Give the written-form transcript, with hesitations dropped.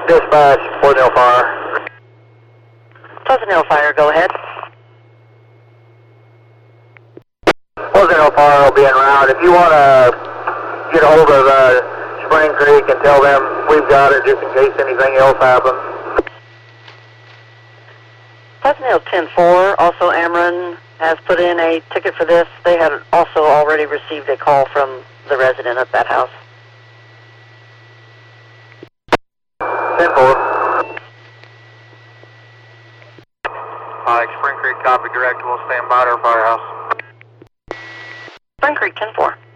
Dispatch, Pleasant Hill Fire. Pleasant Hill Fire, go ahead. Pleasant Hill Fire will be en route. If you want to get a hold of Spring Creek and tell them we've got it just in case anything else happens. Pleasant Hill 10-4, also Ameren has put in a ticket for this. They had also already received a call from the resident at that house. 10-4. Spring Creek, copy direct. We'll stand by at our firehouse. Spring Creek 10-4.